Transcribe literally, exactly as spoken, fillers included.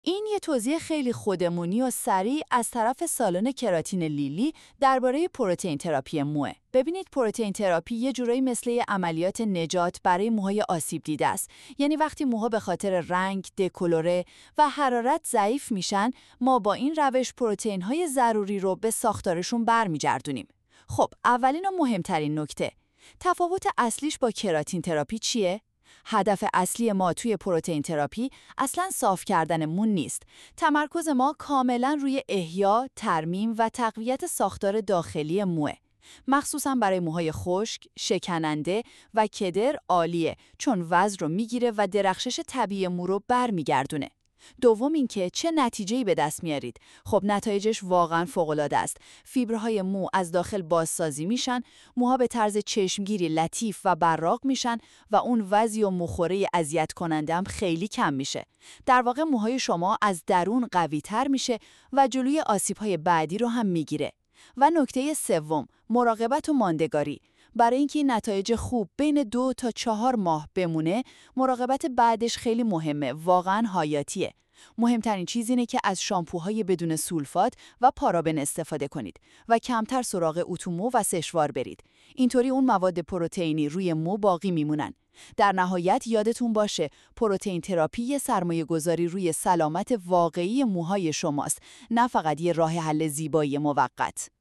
این یه توضیح خیلی خودمونی و سریع از طرف سالن کراتین لیلی درباره پروتئین تراپی موه. ببینید پروتئین تراپی یه جورایی مثل یه عملیات نجات برای موهای آسیب دیده است. یعنی وقتی موها به خاطر رنگ، دکولوره و حرارت ضعیف میشن، ما با این روش پروتئین‌های ضروری رو به ساختارشون برمیگردونیم. خب، اولین و مهمترین نکته، تفاوت اصلیش با کراتین تراپی چیه؟ هدف اصلی ما توی پروتئین تراپی اصلاً صاف کردن مو نیست. تمرکز ما کاملاً روی احیا، ترمیم و تقویت ساختار داخلی موه. مخصوصاً برای موهای خشک، شکننده و کدر عالیه، چون وزن رو میگیره و درخشش طبیعی مو رو برمیگردونه. دوم اینکه چه نتیجه‌ای به دست میارید. خب نتایجش واقعا فوق‌العاده است. فیبرهای مو از داخل بازسازی میشن، موها به طرز چشمگیری لطیف و براق میشن و اون وضعی و مخوره اذیت کننده هم خیلی کم میشه. در واقع موهای شما از درون قوی‌تر میشه و جلوی آسیب‌های بعدی رو هم میگیره. و نکته سوم، مراقبت و ماندگاری. برای اینکه این نتایج خوب بین دو تا چهار ماه بمونه، مراقبت بعدش خیلی مهمه، واقعاً حیاتیه. مهمترین چیز اینه که از شامپوهای بدون سولفات و پارابن استفاده کنید و کمتر سراغ اتومو و سشوار برید. اینطوری اون مواد پروتئینی روی مو باقی میمونن. در نهایت یادتون باشه پروتئین تراپی یه سرمایه گذاری روی سلامت واقعی موهای شماست، نه فقط یه راه حل زیبایی موقت.